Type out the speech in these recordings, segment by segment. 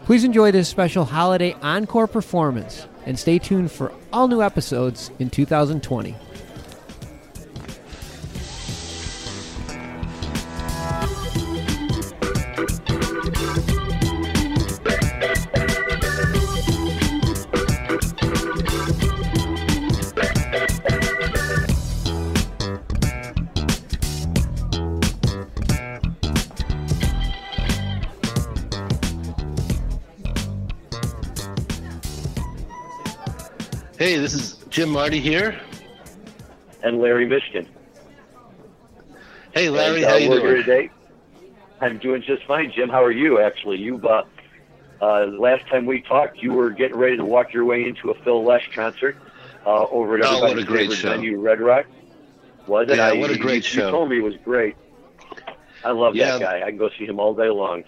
Please enjoy this special holiday encore performance and stay tuned for all new episodes in 2020. Hey, this is Jim Marty here. And Larry Mishkin. Hey, Larry, how you doing? Here today. I'm doing just fine, Jim. How are you, actually? Last time we talked, you were getting ready to walk your way into a Phil Lesh concert over at everybody's favorite venue, Red Rock. Was it? Yeah, what a great show. You told me it was great. I love that guy. I can go see him all day long.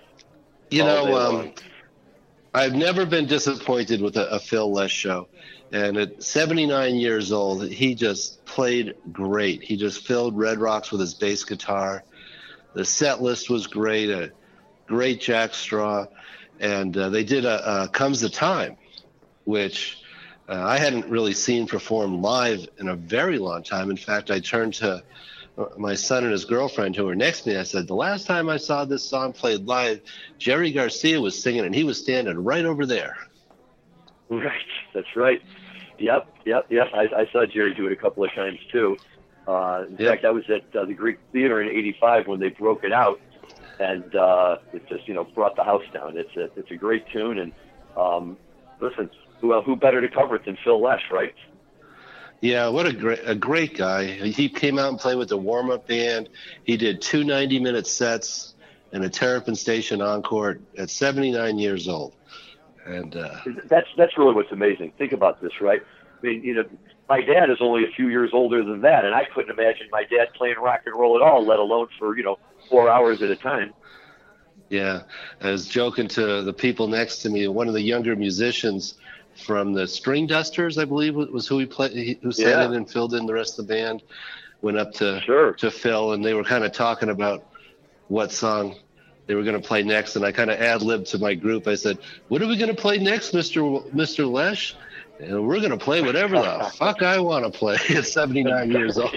I've never been disappointed with a Phil Lesh show. And at 79 years old, he just played great. He just filled Red Rocks with his bass guitar. The set list was great, a great Jack Straw. And they did a Comes the Time, which I hadn't really seen performed live in a very long time. In fact, I turned to my son and his girlfriend who were next to me. I said, the last time I saw this song played live, Jerry Garcia was singing, and he was standing right over there. Right, that's right. Yep. I saw Jerry do it a couple of times, too. In fact, I was at the Greek Theater in '85 when they broke it out, and it just, brought the house down. It's a great tune, and listen, who better to cover it than Phil Lesh, right? Yeah, what a great guy. He came out and played with the warm-up band. He did 2 90-minute sets and a Terrapin Station encore at 79 years old. And that's really what's amazing. Think about this, right? I mean, my dad is only a few years older than that, and I couldn't imagine my dad playing rock and roll at all, let alone for 4 hours at a time. Yeah, I was joking to the people next to me. One of the younger musicians from the String Dusters, I believe, was who who sat in and filled in the rest of the band. Went up to Phil, and they were kind of talking about what song they were going to play next, and I kind of ad-libbed to my group. I said, "What are we going to play next, Mr. Lesh?" And we're going to play whatever the fuck I want to play at 79 years old.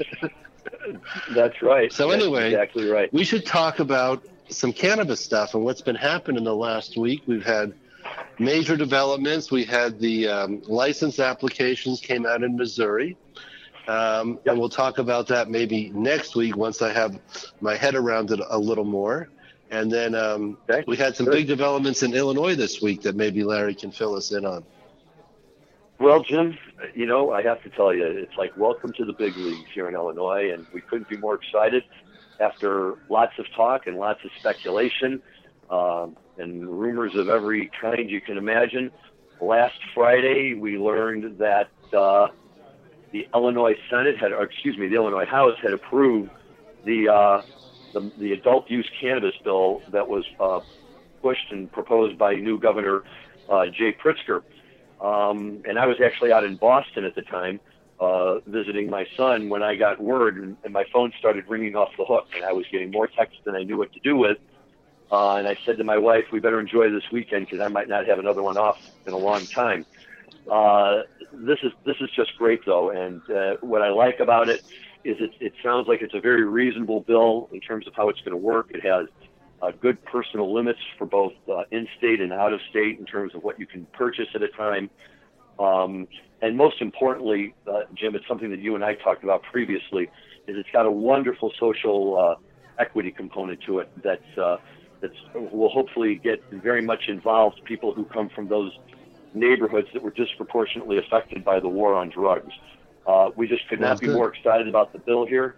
That's right. So anyway, that's exactly right. We should talk about some cannabis stuff and what's been happening the last week. We've had major developments. We had the license applications came out in Missouri. And we'll talk about that maybe next week once I have my head around it a little more. And then we had some big developments in Illinois this week that maybe Larry can fill us in on. Well, Jim, I have to tell you, it's like welcome to the big leagues here in Illinois, and we couldn't be more excited after lots of talk and lots of speculation and rumors of every kind you can imagine. Last Friday, we learned that the Illinois the Illinois House had approved the adult use cannabis bill that was pushed and proposed by new Governor Jay Pritzker. And I was actually out in Boston at the time visiting my son when I got word, and my phone started ringing off the hook, and I was getting more texts than I knew what to do with. And I said to my wife, we better enjoy this weekend because I might not have another one off in a long time. This is just great, though, and what I like about it is it sounds like it's a very reasonable bill in terms of how it's going to work. It has good personal limits for both in-state and out-of-state in terms of what you can purchase at a time. And most importantly, Jim, it's something that you and I talked about previously, is it's got a wonderful social equity component to it that will hopefully get very much involved people who come from those neighborhoods that were disproportionately affected by the war on drugs. We just could not be more excited about the bill here.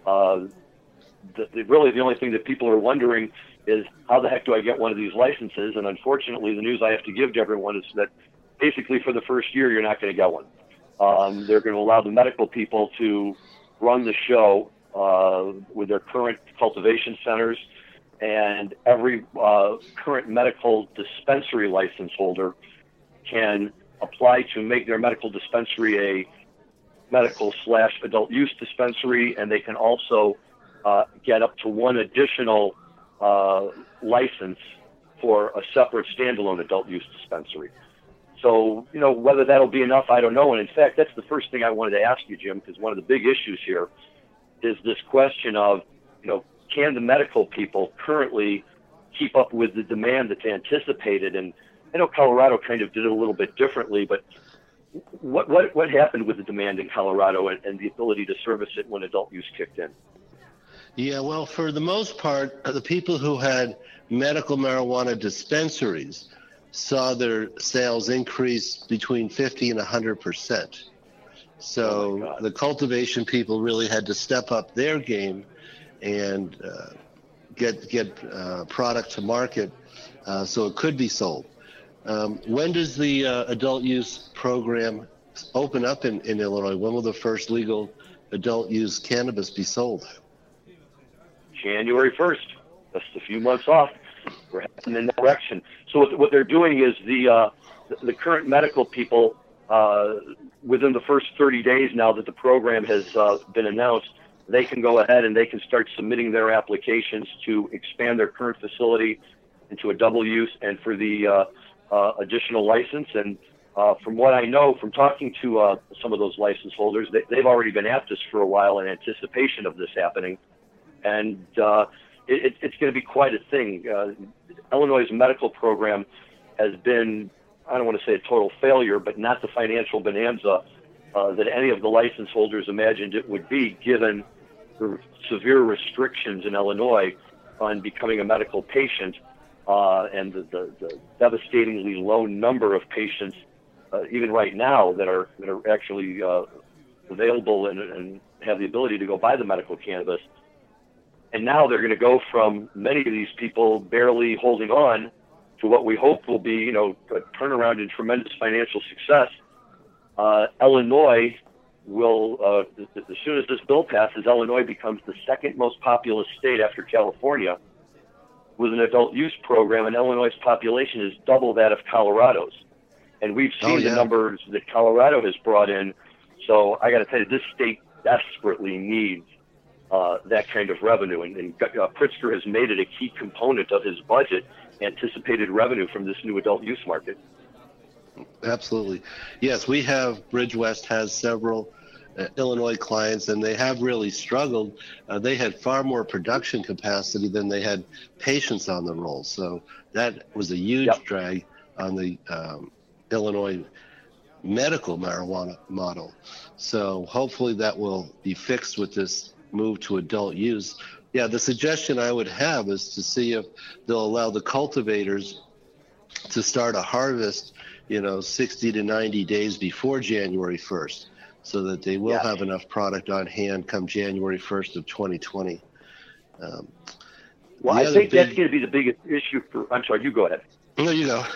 Really, the only thing that people are wondering is how the heck do I get one of these licenses? And unfortunately, the news I have to give to everyone is that basically for the first year, you're not going to get one. They're going to allow the medical people to run the show with their current cultivation centers, and every current medical dispensary license holder can apply to make their medical dispensary a medical/adult use dispensary, and they can also get up to one additional license for a separate standalone adult use dispensary. So, whether that'll be enough, I don't know. And in fact, that's the first thing I wanted to ask you, Jim, because one of the big issues here is this question of, can the medical people currently keep up with the demand that's anticipated? And I know Colorado kind of did it a little bit differently, but what happened with the demand in Colorado and the ability to service it when adult use kicked in? Yeah, well, for the most part, the people who had medical marijuana dispensaries saw their sales increase between 50 and 100%. So the cultivation people really had to step up their game and get product to market so it could be sold. When does the adult use program open up in Illinois? When will the first legal adult use cannabis be sold? January 1st, just a few months off. We're heading in that direction. So what they're doing is the current medical people, within the first 30 days now that the program has been announced, they can go ahead and they can start submitting their applications to expand their current facility into a double use and for the additional license. And from what I know, from talking to some of those license holders, they've already been at this for a while in anticipation of this happening. And it's going to be quite a thing. Illinois' medical program has been, I don't want to say a total failure, but not the financial bonanza that any of the license holders imagined it would be, given the severe restrictions in Illinois on becoming a medical patient and the devastatingly low number of patients, even right now, that are actually available and have the ability to go buy the medical cannabis. And now they're going to go from many of these people barely holding on to what we hope will be, a turnaround in tremendous financial success. Illinois will, as soon as this bill passes, Illinois becomes the second most populous state after California with an adult use program, and Illinois' population is double that of Colorado's. And we've seen the numbers that Colorado has brought in. So I got to tell you, this state desperately needs that kind of revenue, and Pritzker has made it a key component of his budget, anticipated revenue from this new adult use market. Absolutely. Yes, we have, Bridge West has several Illinois clients, and they have really struggled. They had far more production capacity than they had patients on the roll. So that was a huge drag on the Illinois medical marijuana model. So hopefully that will be fixed with this move to adult use. Yeah, the suggestion I would have is to see if they'll allow the cultivators to start a harvest, 60 to 90 days before January 1st, so that they will have enough product on hand come January 1st of 2020. Well, I think that's going to be the biggest issue for, I'm sorry, you go ahead. No, you go.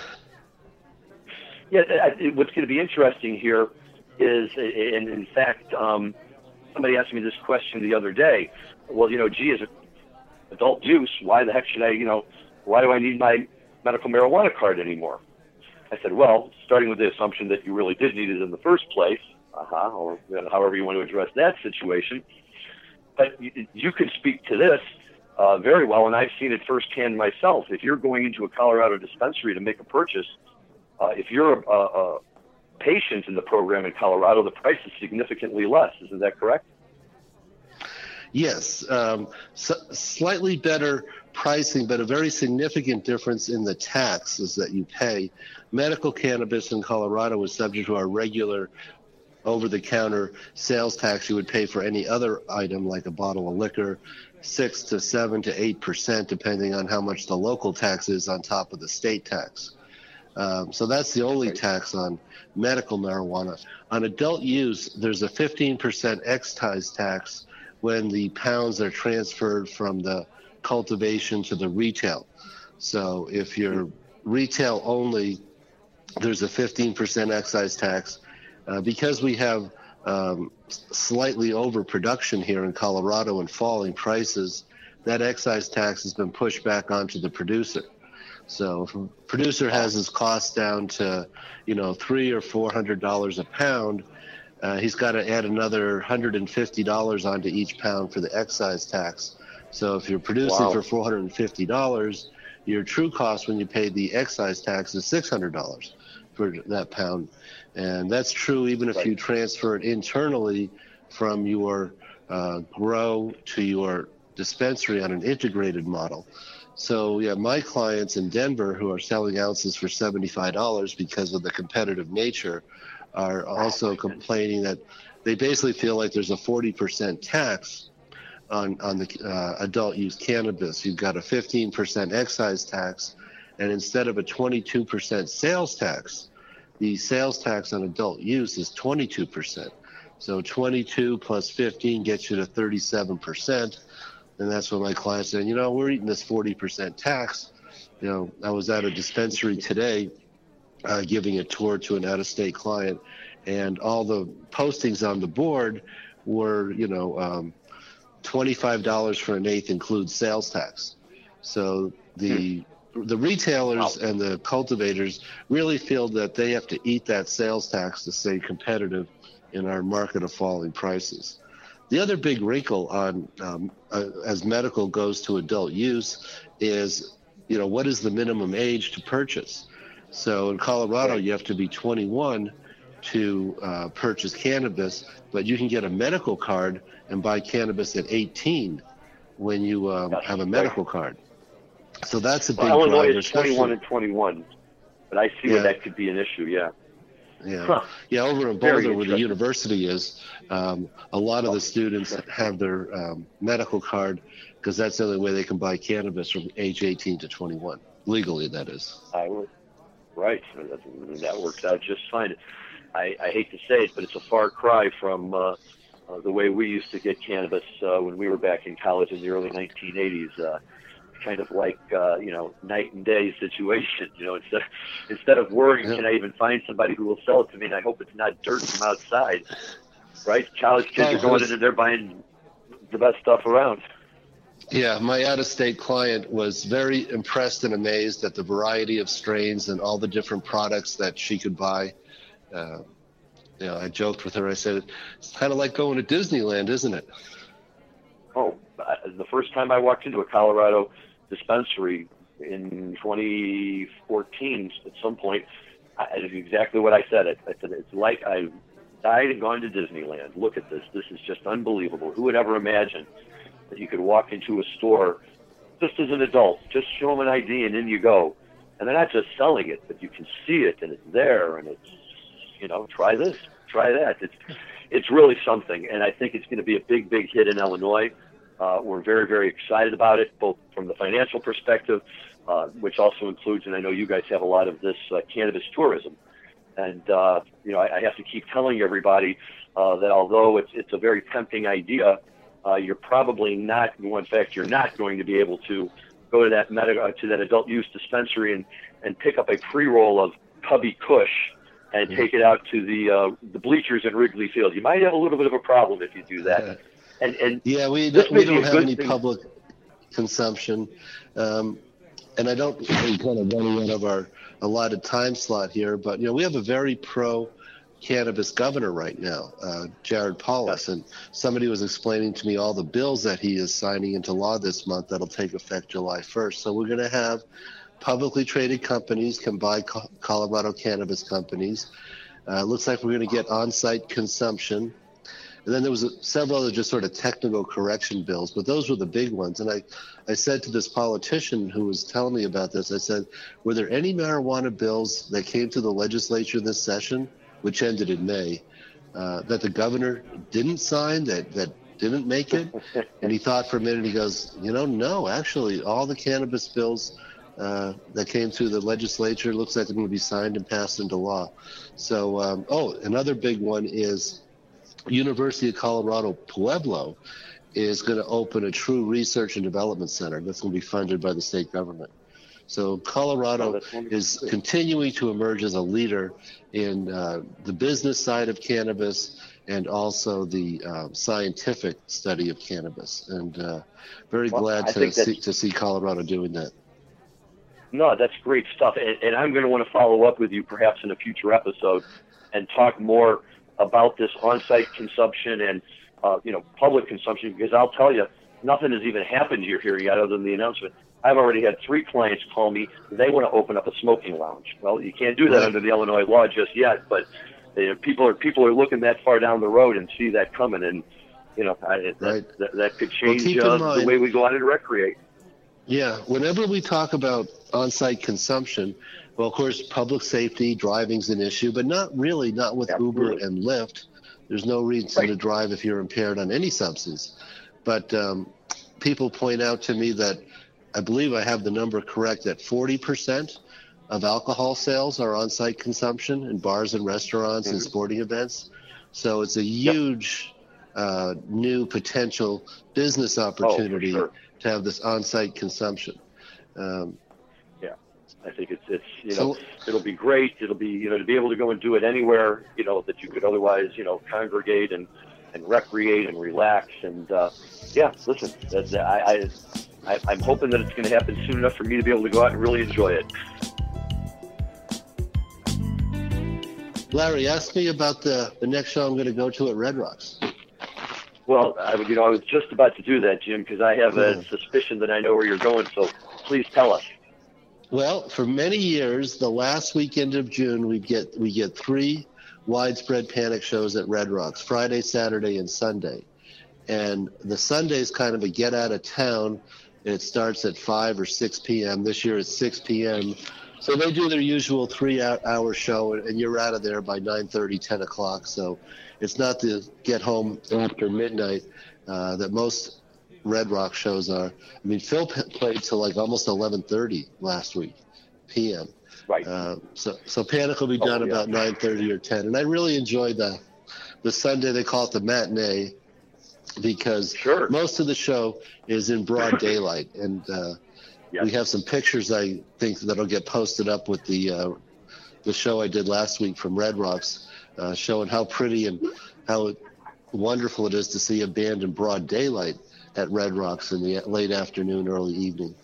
Yeah, what's going to be interesting here is, and in fact, somebody asked me this question the other day. Well, as adult use, why the heck should why do I need my medical marijuana card anymore? I said, well, starting with the assumption that you really did need it in the first place, or however you want to address that situation. But you can speak to this very well, and I've seen it firsthand myself. If you're going into a Colorado dispensary to make a purchase, if you're a patient in the program in Colorado, the price is significantly less. Isn't that correct? Yes, slightly better pricing, but a very significant difference in the taxes that you pay. Medical cannabis in Colorado is subject to our regular over-the-counter sales tax you would pay for any other item, like a bottle of liquor, 6 to 7 to 8%, depending on how much the local tax is on top of the state tax. So that's the only tax on medical marijuana. On adult use, there's a 15% excise tax when the pounds are transferred from the cultivation to the retail. So if you're retail only, there's a 15% excise tax. Because we have slightly overproduction here in Colorado and falling prices, that excise tax has been pushed back onto the producer. So if a producer has his costs down to, $300 or $400 a pound, he's got to add another $150 onto each pound for the excise tax. So if you're producing for $450, Your true cost when you pay the excise tax is $600 for that pound. And that's true even if you transfer it internally from your grow to your dispensary on an integrated model. So yeah, my clients in Denver who are selling ounces for $75 because of the competitive nature are also complaining that they basically feel like there's a 40% tax on the adult use cannabis. You've got a 15% excise tax, and instead of a 22% sales tax, the sales tax on adult use is 22%. So 22 plus 15 gets you to 37%. And that's what my clients said, we're eating this 40% tax. I was at a dispensary today giving a tour to an out-of-state client, and all the postings on the board were, $25 for an eighth includes sales tax. So the retailers and the cultivators really feel that they have to eat that sales tax to stay competitive in our market of falling prices. The other big wrinkle on as medical goes to adult use is, what is the minimum age to purchase? So in Colorado, you have to be 21 to purchase cannabis, but you can get a medical card and buy cannabis at 18 when you have a medical card. So that's a big driver. Illinois is 21 and 21, but I see where that could be an issue, Yeah, over in Boulder, where the university is, a lot of the students have their medical card because that's the only way they can buy cannabis from age 18 to 21, legally, that is. Right. That works out just fine. I hate to say it, but it's a far cry from the way we used to get cannabis when we were back in college in the early 1980s. Kind of like night and day situation. Instead of worrying, can I even find somebody who will sell it to me? And I hope it's not dirt from outside. Right? College kids are going in and they're buying the best stuff around. Yeah, my out-of-state client was very impressed and amazed at the variety of strains and all the different products that she could buy. I joked with her. I said, it's kind of like going to Disneyland, isn't it? Oh, the first time I walked into a Colorado dispensary in 2014 at some point, it's exactly what I said. I said, it's like I died and gone to Disneyland. Look at this. This is just unbelievable. Who would ever imagine that you could walk into a store just as an adult, just show them an ID and in you go. And they're not just selling it, but you can see it and it's there and it's, try this, try that. It's really something. And I think it's going to be a big, big hit in Illinois. We're very, very excited about it, both from the financial perspective, which also includes, and I know you guys have a lot of this cannabis tourism. And, I have to keep telling everybody that although it's a very tempting idea, you're probably not, in fact, you're not going to be able to go to that adult use dispensary and pick up a pre-roll of Cubby Kush and take it out to the bleachers in Wrigley Field. You might have a little bit of a problem if you do that. We don't have any public consumption, and I don't we're kind of running out of our allotted time slot here, but we have a very pro-cannabis governor right now, Jared Polis, and somebody was explaining to me all the bills that he is signing into law this month that'll take effect July 1st. So we're going to have publicly traded companies can buy Colorado cannabis companies. Looks like we're going to get on-site consumption. And then there was several other just sort of technical correction bills, but those were the big ones. And I said to this politician who was telling me about this, I said, were there any marijuana bills that came to the legislature this session, which ended in May, that the governor didn't sign, that didn't make it? And he thought for a minute, he goes, no, actually, all the cannabis bills that came through the legislature looks like they're going to be signed and passed into law. So, another big one is University of Colorado Pueblo is going to open a true research and development center that's going to be funded by the state government. So Colorado is continuing to emerge as a leader in the business side of cannabis and also the scientific study of cannabis. And very glad to see Colorado doing that. No, that's great stuff. And I'm going to want to follow up with you perhaps in a future episode and talk more about this on-site consumption and, public consumption, because I'll tell you, nothing has even happened here yet other than the announcement. I've already had 3 clients call me. They want to open up a smoking lounge. Well, you can't do that Right. under the Illinois law just yet, but people are looking that far down the road and see that coming, and that could change keep in the mind- way we go out and recreate. Yeah, whenever we talk about on-site consumption, well, of course, public safety, driving's an issue, but not with Absolutely. Uber and Lyft. There's no reason Right. to drive if you're impaired on any substance. But people point out to me that, I believe I have the number correct, that 40% of alcohol sales are on-site consumption in bars and restaurants and sporting events. So it's a huge new potential business opportunity sure. to have this on-site consumption. I think it'll be great. It'll be, to be able to go and do it anywhere, that you could otherwise, congregate and recreate and relax. And, listen, I'm hoping that it's going to happen soon enough for me to be able to go out and really enjoy it. Larry, ask me about the next show I'm going to go to at Red Rocks. Well, I was just about to do that, Jim, because I have a suspicion that I know where you're going. So please tell us. Well, for many years, the last weekend of June, we get 3 Widespread Panic shows at Red Rocks: Friday, Saturday, and Sunday. And the Sunday is kind of a get out of town. And it starts at 5 or 6 p.m. This year it's 6 p.m. So they do their usual 3-hour show, and you're out of there by 9:30, 10 o'clock. So it's not the get home after midnight that most Red Rock shows are. I mean, Phil played till like almost 11:30 last week, p.m. Right. So Panic will be done about 9:30 or 10. And I really enjoyed the Sunday. They call it the matinee because most of the show is in broad daylight. And we have some pictures, I think, that'll get posted up with the show I did last week from Red Rocks, showing how pretty and how wonderful it is to see a band in broad daylight at Red Rocks in the late afternoon, early evening.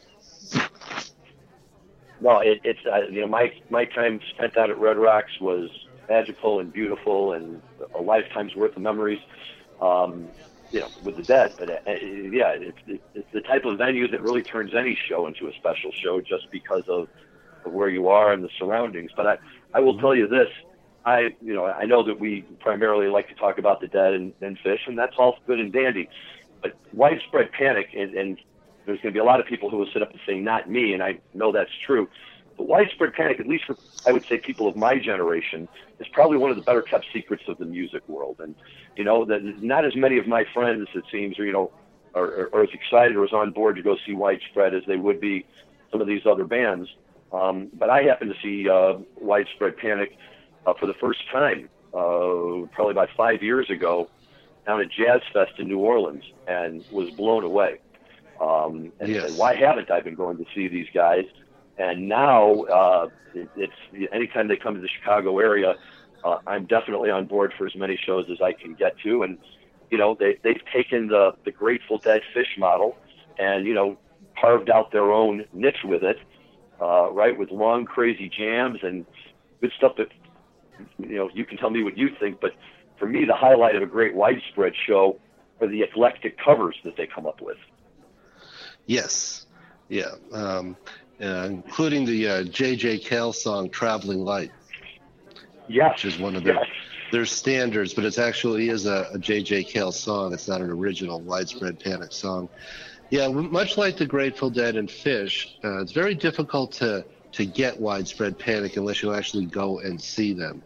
No, it's my time spent out at Red Rocks was magical and beautiful and a lifetime's worth of memories, with the Dead. But it's the type of venue that really turns any show into a special show just because of where you are and the surroundings. But I will tell you this. I know that we primarily like to talk about the Dead and Fish, and that's all good and dandy. But Widespread Panic, and there's going to be a lot of people who will sit up and say, not me, and I know that's true. But Widespread Panic, at least for, I would say, people of my generation, is probably one of the better kept secrets of the music world. And, that not as many of my friends, it seems, are as excited or as on board to go see Widespread as they would be some of these other bands. But I happened to see Widespread Panic for the first time, probably about 5 years ago, down at Jazz Fest in New Orleans, and was blown away. And why haven't I been going to see these guys? And now it's anytime they come to the Chicago area, I'm definitely on board for as many shows as I can get to. And they've taken the Grateful Dead Fish model and carved out their own niche with it, right? With long, crazy jams and good stuff that you can tell me what you think, but for me, the highlight of a great Widespread show are the eclectic covers that they come up with. Yes. Yeah. Including the J.J. Cale song, Traveling Light. Yes. Which is one of their standards, but it actually is a J.J. Cale song. It's not an original Widespread Panic song. Yeah, much like the Grateful Dead and Fish, it's very difficult to get Widespread Panic unless you actually go and see them.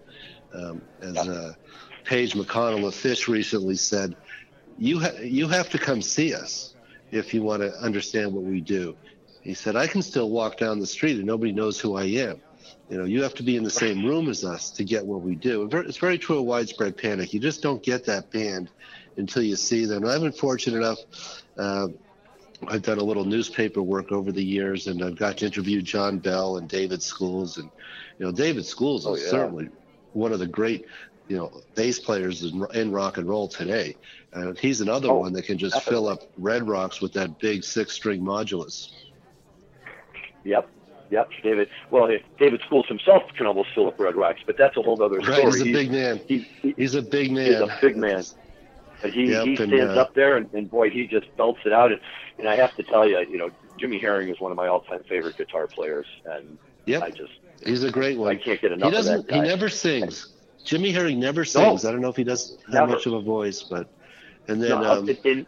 Paige McConnell of Fish recently said, you have to come see us if you want to understand what we do. He said, I can still walk down the street and nobody knows who I am. You have to be in the same room as us to get what we do. It's very true of Widespread Panic. You just don't get that band until you see them. And I've been fortunate enough, I've done a little newspaper work over the years, and I've got to interview John Bell and David Schools. And, David Schools is certainly one of the great bass players in rock and roll today. He's another one that can just fill up Red Rocks with that big 6-string modulus. Yep, David. Well, David Schools himself can almost fill up Red Rocks, but that's a whole other story. Right, he's a big man. He's a big man. He's a big man. But he stands up there, and boy, he just belts it out. And I have to tell you, Jimmy Herring is one of my all-time favorite guitar players, and Yep. He's a great one. I can't get enough of that guy. He never sings. Jimmy Herring never sings. No, I don't know if he does have much of a voice, but and then in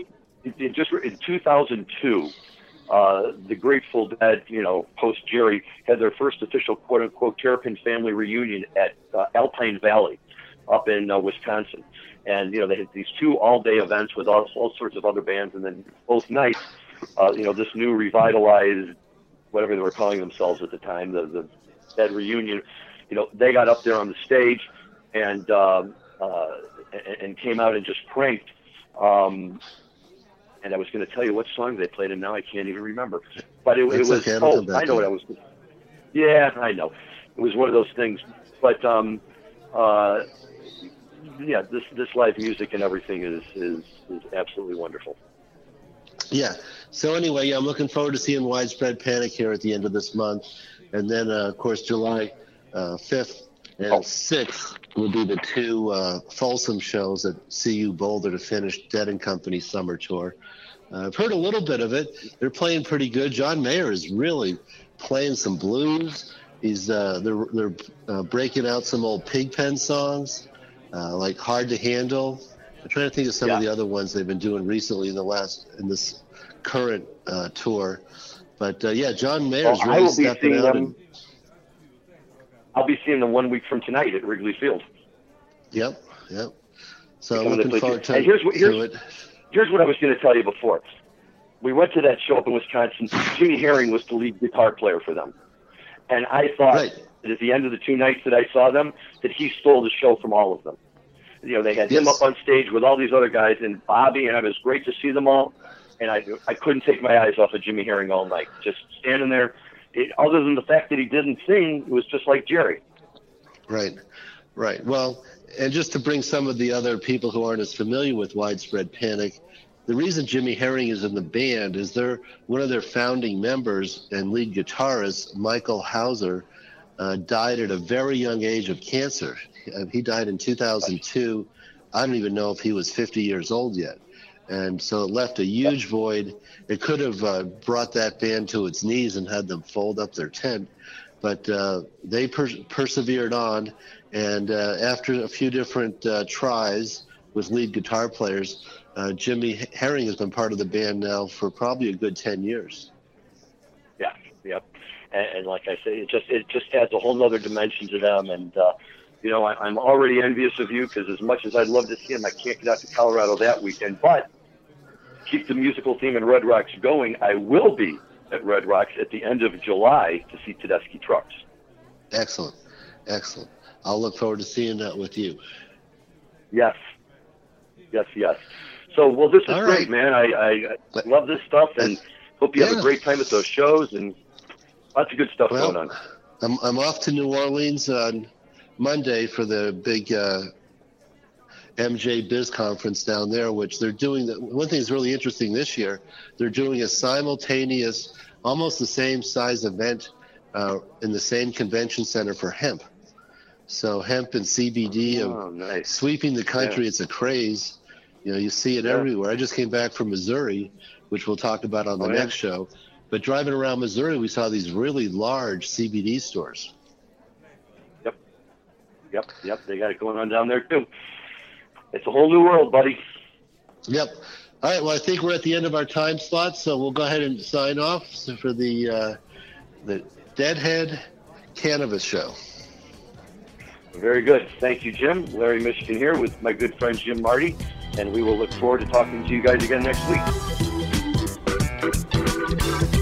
2002, the Grateful Dead, post Jerry, had their first official quote unquote Terrapin family reunion at Alpine Valley, up in Wisconsin, and they had these 2 all-day events with all sorts of other bands, and then both nights, this new revitalized, whatever they were calling themselves at the time, the Dead reunion, they got up there on the stage and came out and just pranked. And I was going to tell you what song they played, and now I can't even remember. But it was. Okay, I know what I was. Yeah, I know. It was one of those things. But this live music and everything is absolutely wonderful. Yeah. So anyway, I'm looking forward to seeing Widespread Panic here at the end of this month, and then of course July 5th and 6th will be the 2 Folsom shows at CU Boulder to finish Dead and Company summer tour. I've heard a little bit of it. They're playing pretty good. John Mayer is really playing some blues. He's they're breaking out some old Pigpen songs, like Hard to Handle. I'm trying to think of some of the other ones they've been doing recently in this current tour. But John Mayer's really stepping out. I'll be seeing them 1 week from tonight at Wrigley Field. Yep. So I'm looking forward to, it. Here's what I was going to tell you before. We went to that show up in Wisconsin. Jimmy Herring was the lead guitar player for them. And I thought that at the end of the 2 nights that I saw them, that he stole the show from all of them. They had him up on stage with all these other guys and Bobby, and it was great to see them all. And I couldn't take my eyes off of Jimmy Herring all night. Just standing there. Other than the fact that he didn't sing, it was just like Jerry. Right. Well, and just to bring some of the other people who aren't as familiar with Widespread Panic, the reason Jimmy Herring is in the band is one of their founding members and lead guitarist, Michael Hauser, died at a very young age of cancer. He died in 2002. I don't even know if he was 50 years old yet. And so it left a huge void. It could have brought that band to its knees and had them fold up their tent. But they persevered on. And after a few different tries with lead guitar players, Jimmy Herring has been part of the band now for probably a good 10 years. Yeah, yep. And like I say, it just adds a whole nother dimension to them. And, I'm already envious of you because as much as I'd love to see him, I can't get out to Colorado that weekend. But keep the musical theme in Red Rocks going. I will be at Red Rocks at the end of July to see Tedeschi Trucks. Excellent. I'll look forward to seeing that with you. Yes. So, well, this is great, man. I love this stuff and hope you have a great time at those shows and lots of good stuff going on. I'm off to New Orleans on Monday for the big MJ Biz conference down there, which they're doing. One thing that's really interesting this year, they're doing a simultaneous, almost the same size event in the same convention center for hemp. So hemp and CBD sweeping the country. It's a craze. You see it everywhere. I just came back from Missouri, which we'll talk about on the next show. But driving around Missouri, we saw these really large CBD stores. Yep. They got it going on down there, too. It's a whole new world, buddy. Yep. All right, well, I think we're at the end of our time slot, so we'll go ahead and sign off for the Deadhead Cannabis Show. Very good. Thank you, Jim. Larry Michigan here with my good friend Jim Marty, and we will look forward to talking to you guys again next week.